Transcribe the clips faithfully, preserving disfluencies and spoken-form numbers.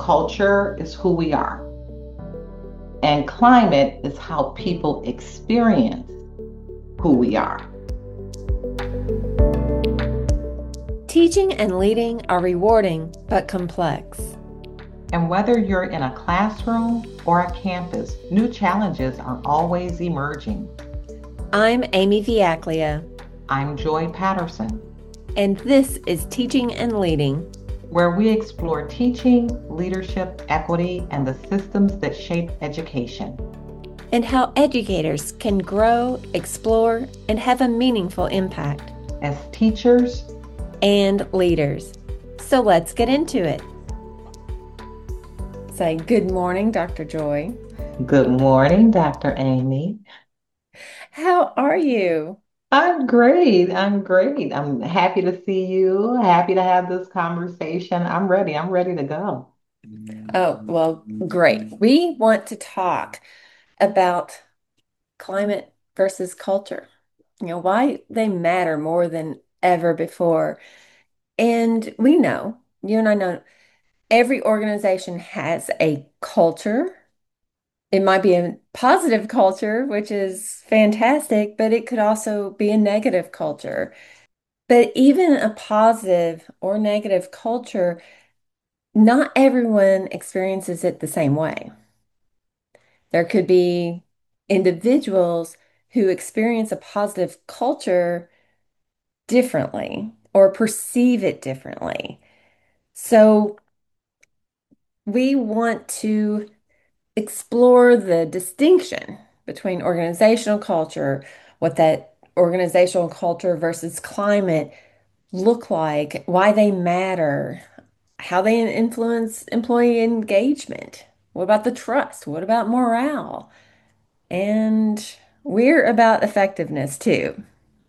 culture is who we are, and climate is how people experience who we are. Teaching and leading are rewarding but complex. And whether you're in a classroom or a campus, new challenges are always emerging. I'm Amy Viaclia, I'm Joy Patterson, and this is Teaching and Leading, where we explore teaching, leadership, equity, and the systems that shape education, and how educators can grow, explore, and have a meaningful impact as teachers and leaders. So let's get into it. Say good morning, Doctor Joy. Good morning, Doctor Amy. How are you? I'm great. I'm great. I'm happy to see you. Happy to have this conversation. I'm ready. I'm ready to go. Oh, well, great. We want to talk about climate versus culture. You know, why they matter more than ever before. And we know, you and I know, every organization has a culture. It might be a positive culture, which is fantastic, but it could also be a negative culture. But even a positive or negative culture, not everyone experiences it the same way. There could be individuals who experience a positive culture differently or perceive it differently. So we want to explore the distinction between organizational culture, what that organizational culture versus climate look like, why they matter, how they influence employee engagement. What about the trust? What about morale? And we're about effectiveness too.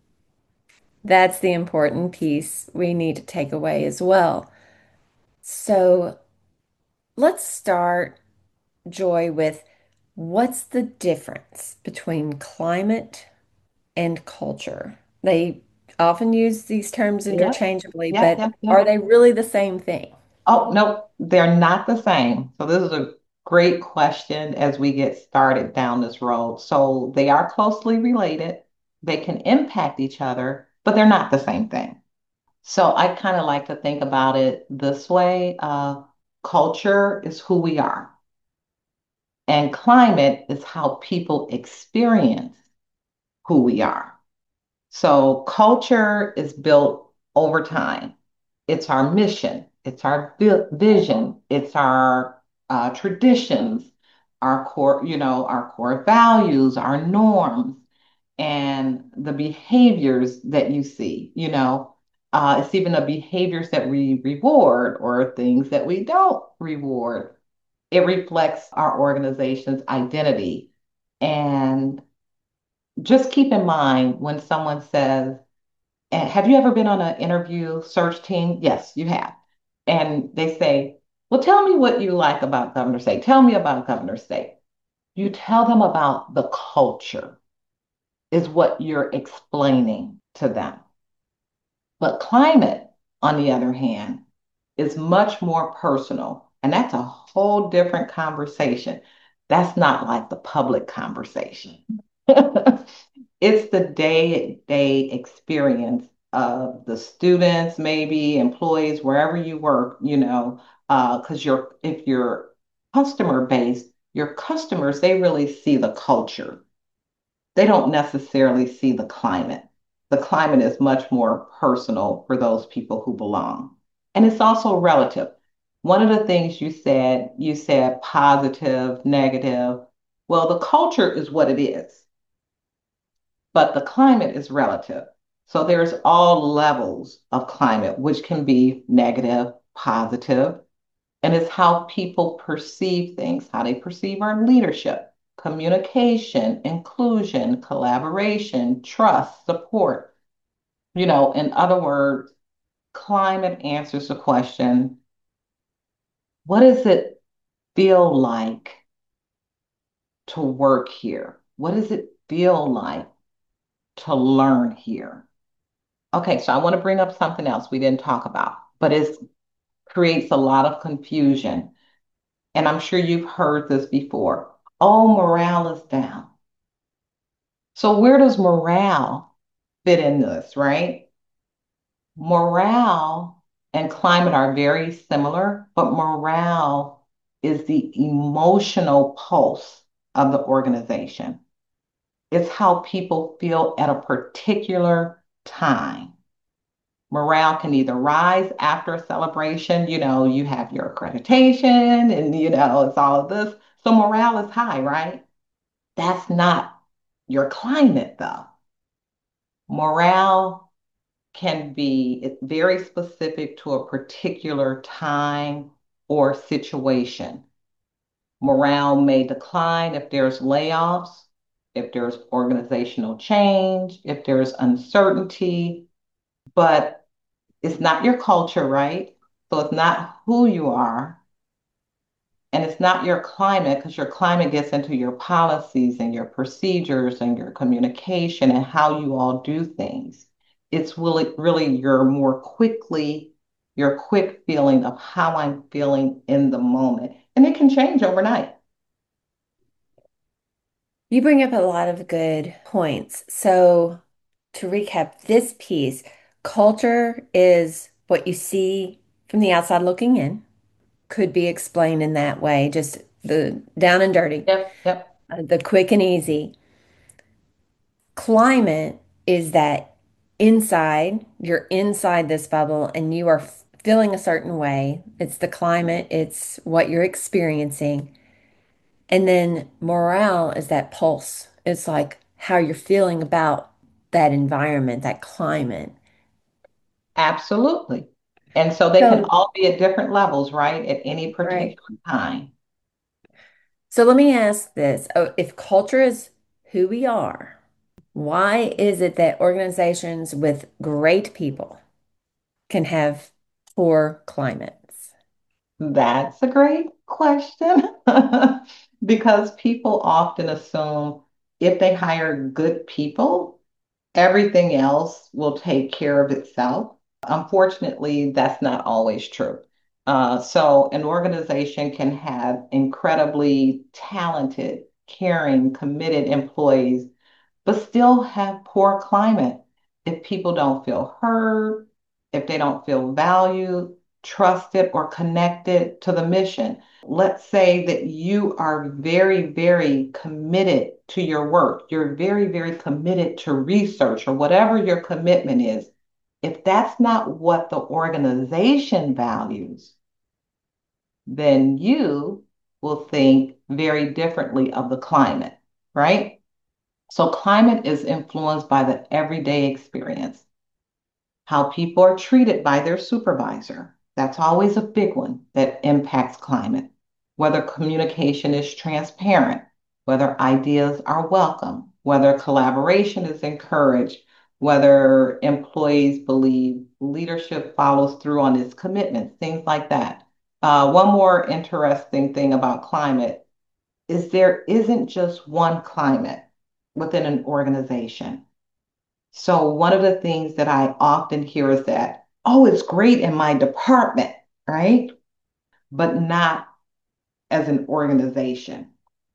That's the important piece we need to take away as well. So let's start, Joy, with what's the difference between climate and culture? They often use these terms Yep. interchangeably, Yep. but Yep. Yep. are they really the same thing? Oh, no, they're not the same. So this is a great question as we get started down this road. So they are closely related. They can impact each other, but they're not the same thing. So I kind of like to think about it this way. Uh, culture is who we are, and climate is how people experience who we are. So culture is built over time. It's our mission, it's our vi- vision, it's our uh, traditions, our core, you know, our core values, our norms, and the behaviors that you see, you know. Uh, it's even the behaviors that we reward or things that we don't reward. It reflects our organization's identity. And just keep in mind when someone says, "And have you ever been on an interview search team?" Yes, you have. And they say, "Well, tell me what you like about Governor State. Tell me about Governor State." You tell them about the culture, is what you're explaining to them. But climate, on the other hand, is much more personal. And that's a whole different conversation. That's not like the public conversation. It's the day-to-day experience of the students, maybe employees, wherever you work, you know, because you're if you're customer based, your customers, they really see the culture. They don't necessarily see the climate. The climate is much more personal for those people who belong. And it's also relative. One of the things you said, you said positive, negative. Well, the culture is what it is, but the climate is relative. So there's all levels of climate, which can be negative, positive, and it's how people perceive things, how they perceive our leadership, communication, inclusion, collaboration, trust, support. You know, in other words, climate answers the question, what does it feel like to work here? What does it feel like to learn here? Okay, so I want to bring up something else we didn't talk about, but it creates a lot of confusion. And I'm sure you've heard this before. Oh, morale is down. So where does morale fit in this, right? Morale and climate are very similar, but morale is the emotional pulse of the organization. It's how people feel at a particular time. Morale can either rise after a celebration, you know, you have your accreditation and, you know, it's all of this. So morale is high, right? That's not your climate, though. Morale can be it's very specific to a particular time or situation. Morale may decline if there's layoffs, if there's organizational change, if there's uncertainty, but it's not your culture, right? So it's not who you are. And it's not your climate because your climate gets into your policies and your procedures and your communication and how you all do things. It's really, really your more quickly, your quick feeling of how I'm feeling in the moment. And it can change overnight. You bring up a lot of good points. So, to recap this piece, culture is what you see from the outside looking in, could be explained in that way, just the down and dirty, Yep, yep. uh, the quick and easy. Climate is that inside, you're inside this bubble and you are f- feeling a certain way. It's the climate, it's what you're experiencing. And then morale is that pulse. It's like how you're feeling about that environment, that climate. Absolutely. And so they can So, all be at different levels, right? At any right. particular time. So let me ask this. Oh, if culture is who we are, why is it that organizations with great people can have poor climates? That's a great question because people often assume if they hire good people, everything else will take care of itself. Unfortunately, that's not always true. Uh, so, an organization can have incredibly talented, caring, committed employees but still have poor climate if people don't feel heard, if they don't feel valued, trusted, or connected to the mission. Let's say that you are very, very committed to your work. You're very, very committed to research or whatever your commitment is. If that's not what the organization values, then you will think very differently of the climate, right? So climate is influenced by the everyday experience, how people are treated by their supervisor. That's always a big one that impacts climate. Whether communication is transparent, whether ideas are welcome, whether collaboration is encouraged, whether employees believe leadership follows through on its commitments, things like that. Uh, one more interesting thing about climate is there isn't just one climate within an organization. So one of the things that I often hear is that, oh, it's great in my department, right? But not as an organization.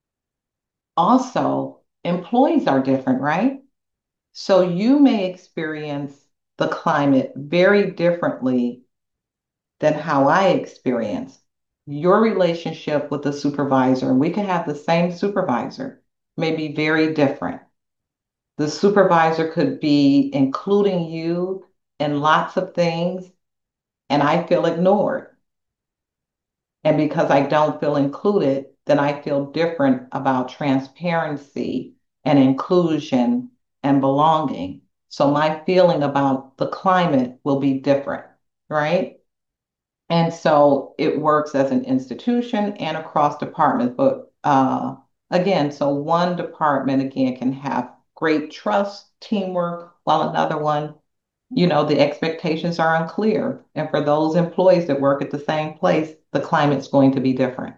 Also, employees are different, right? So you may experience the climate very differently than how I experience your relationship with the supervisor. And we can have the same supervisor, may be very different. The supervisor could be including you in lots of things, and I feel ignored. And because I don't feel included, then I feel different about transparency and inclusion and belonging. So my feeling about the climate will be different, right? And so it works as an institution and across departments. But uh, again, so one department again can have great trust, teamwork, while another one, you know, the expectations are unclear. And for those employees that work at the same place, the climate's going to be different.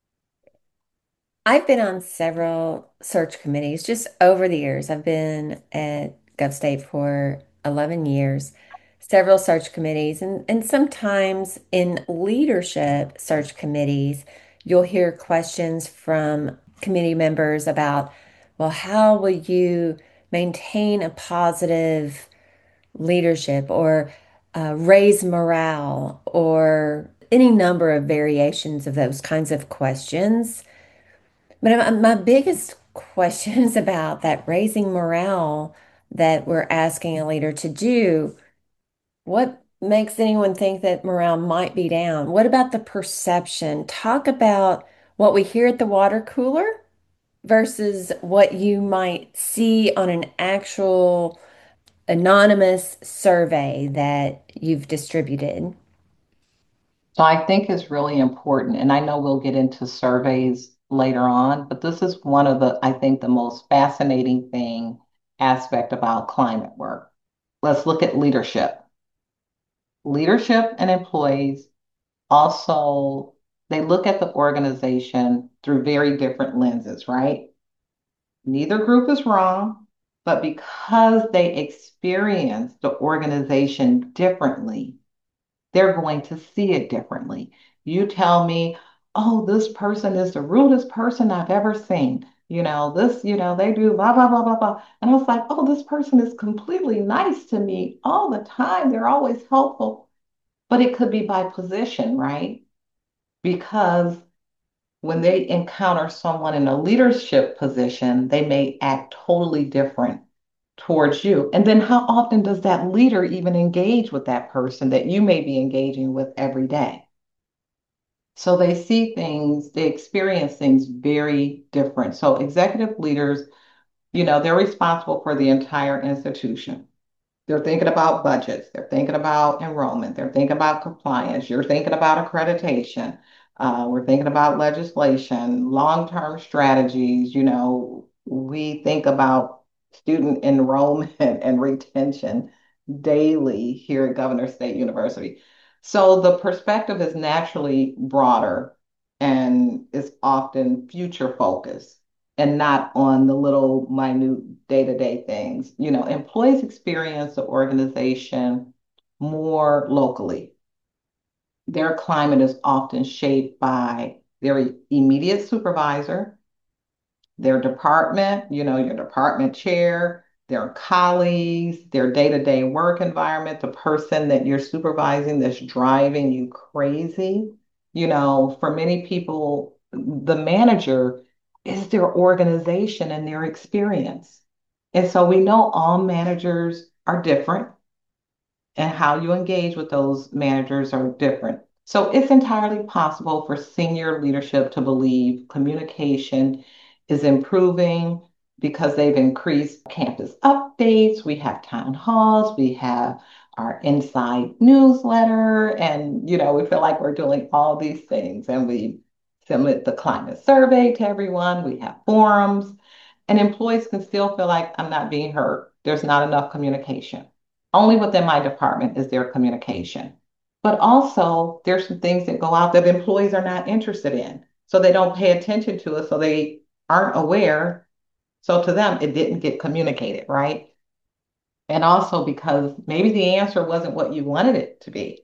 I've been on several search committees just over the years. I've been at GovState for eleven years, several search committees, and, and sometimes in leadership search committees, you'll hear questions from committee members about, well, how will you maintain a positive leadership or uh, raise morale or any number of variations of those kinds of questions. But my my biggest question is about that raising morale that we're asking a leader to do. What makes anyone think that morale might be down? What about the perception? Talk about what we hear at the water cooler versus what you might see on an actual anonymous survey that you've distributed. So I think it's really important, and I know we'll get into surveys later on, but this is one of the, I think, the most fascinating thing aspect about climate work. Let's look at leadership. Leadership and employees also, they look at the organization through very different lenses, right? Neither group is wrong, but because they experience the organization differently, they're going to see it differently. You tell me, oh, this person is the rudest person I've ever seen. You know, this, you know, they do blah, blah, blah, blah, blah. And I was like, oh, this person is completely nice to me all the time. They're always helpful. But it could be by position, right? Because when they encounter someone in a leadership position, they may act totally different towards you. And then how often does that leader even engage with that person that you may be engaging with every day? So they see things, they experience things very different. So executive leaders, you know, they're responsible for the entire institution. They're thinking about budgets. They're thinking about enrollment. They're thinking about compliance. You're thinking about accreditation. Uh, we're thinking about legislation, long-term strategies. You know, we think about student enrollment and retention daily here at Governor State University. So the perspective is naturally broader and is often future focused and not on the little minute day-to-day things. You know, employees experience the organization more locally. Their climate is often shaped by their immediate supervisor, their department, you know, your department chair, their colleagues, their day-to-day work environment, the person that you're supervising that's driving you crazy. You know, for many people, the manager is their organization and their experience. And so we know all managers are different and how you engage with those managers are different. So it's entirely possible for senior leadership to believe communication is improving because they've increased campus updates. We have town halls, we have our inside newsletter, and you know, we feel like we're doing all these things and we submit the climate survey to everyone. We have forums, and employees can still feel like I'm not being heard. There's not enough communication. Only within my department is there communication. But also, there's some things that go out that employees are not interested in. So they don't pay attention to it. So they aren't aware. So to them, it didn't get communicated, right? And also because maybe the answer wasn't what you wanted it to be,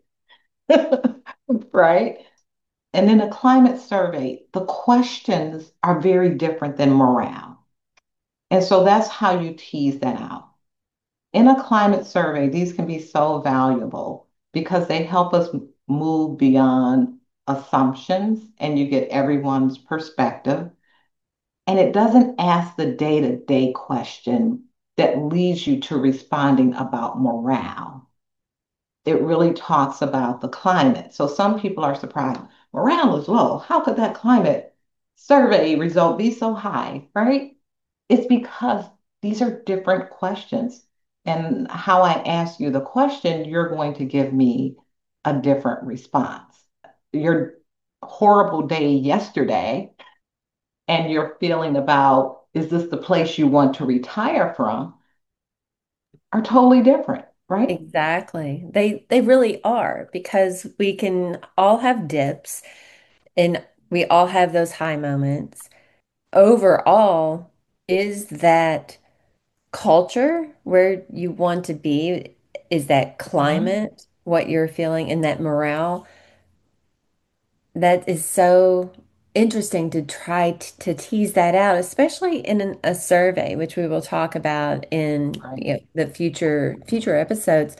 right? And then a climate survey, the questions are very different than morale. And so that's how you tease that out. In a climate survey, these can be so valuable because they help us move beyond assumptions and you get everyone's perspective. And it doesn't ask the day to day question that leads you to responding about morale. It really talks about the climate. So some people are surprised. Morale is low. How could that climate survey result be so high, right? It's because these are different questions. And how I ask you the question, you're going to give me a different response. Your horrible day yesterday and your feeling about, is this the place you want to retire from, are totally different, right? Exactly. They they really are because we can all have dips and we all have those high moments. Overall, is that culture where you want to be? Is that Mhm. climate what you're feeling and that morale? That is so. interesting to try t to tease that out, especially in an, a survey, which we will talk about in, Right. you know, the future future episodes.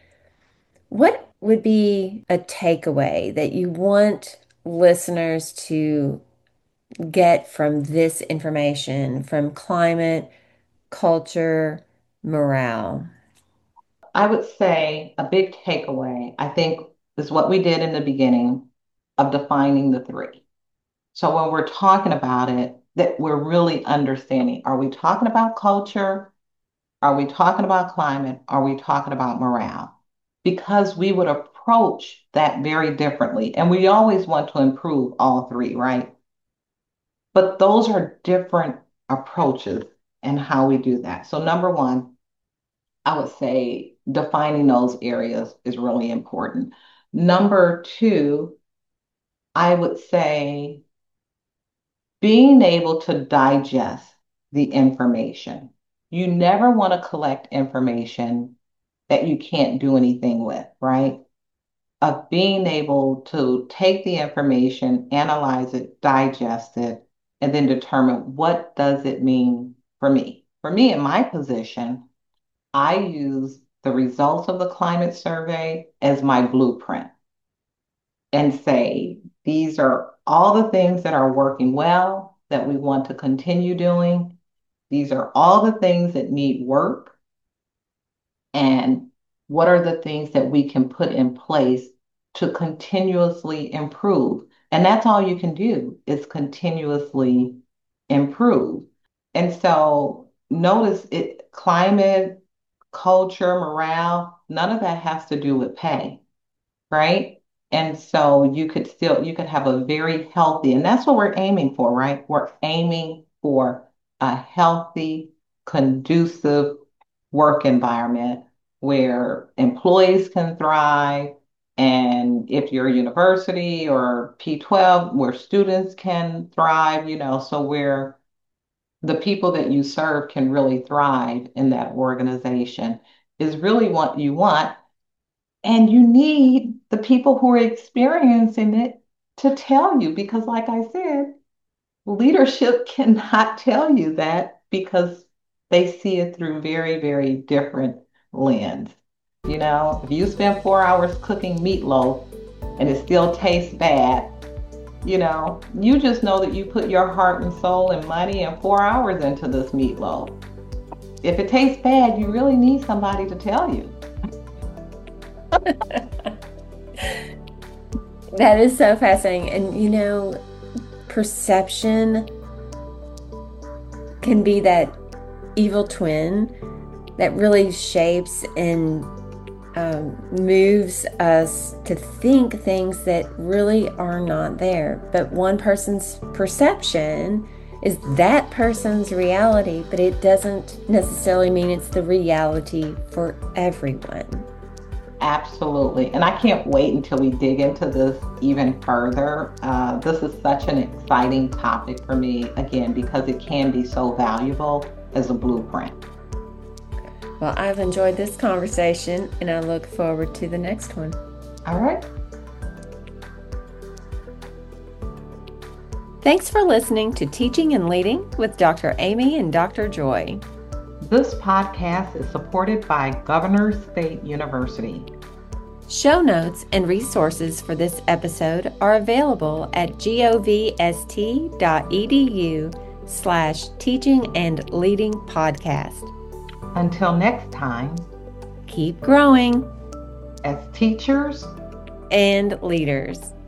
What would be a takeaway that you want listeners to get from this information from climate, culture, morale? I would say a big takeaway, I think, is what we did in the beginning of defining the three. So when we're talking about it, that we're really understanding, are we talking about culture? Are we talking about climate? Are we talking about morale? Because we would approach that very differently. And we always want to improve all three, right? But those are different approaches and how we do that. So, number one, I would say defining those areas is really important. Number two, I would say being able to digest the information. You never want to collect information that you can't do anything with, right? Of being able to take the information, analyze it, digest it, and then determine what does it mean for me. For me, in my position, I use the results of the climate survey as my blueprint and say, these are all the things that are working well that we want to continue doing. These are all the things that need work. And what are the things that we can put in place to continuously improve? And that's all you can do is continuously improve. And so notice it climate, culture, morale, none of that has to do with pay, right? And so you could still, you could have a very healthy, and that's what we're aiming for, right? We're aiming for a healthy, conducive work environment where employees can thrive. And if you're a university or P twelve, where students can thrive, you know, so where the people that you serve can really thrive in that organization is really what you want. And you need the people who are experiencing it to tell you, because, like I said, leadership cannot tell you that because they see it through very, very different lens. You know, if you spend four hours cooking meatloaf and it still tastes bad, you know, you just know that you put your heart and soul and money and four hours into this meatloaf. If it tastes bad, you really need somebody to tell you. That is so fascinating. And you know, perception can be that evil twin that really shapes and um, moves us to think things that really are not there. But one person's perception is that person's reality, but it doesn't necessarily mean it's the reality for everyone. Absolutely. And I can't wait until we dig into this even further. Uh, this is such an exciting topic for me, again, because it can be so valuable as a blueprint. Well, I've enjoyed this conversation and I look forward to the next one. All right. Thanks for listening to Teaching and Leading with Doctor Amy and Doctor Joy. This podcast is supported by Governors State University. Show notes and resources for this episode are available at govst.edu slash teaching and leading podcast. Until next time, keep growing as teachers and leaders.